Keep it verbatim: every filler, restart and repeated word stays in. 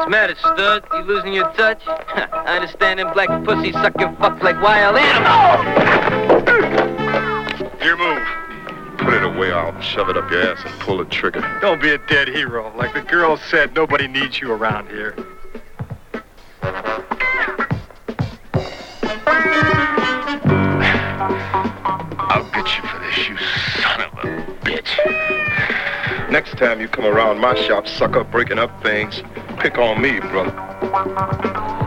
Matter, stud? You losing your touch? I understand them black pussies sucking fuck like wild animals. Your move. Put it away, I'll shove it up your ass and pull the trigger. Don't be a dead hero. Like the girl said, nobody needs you around here. I'll get you for this, you son of a bitch. Next time you come around my shop, sucker, breaking up things, pick on me, brother.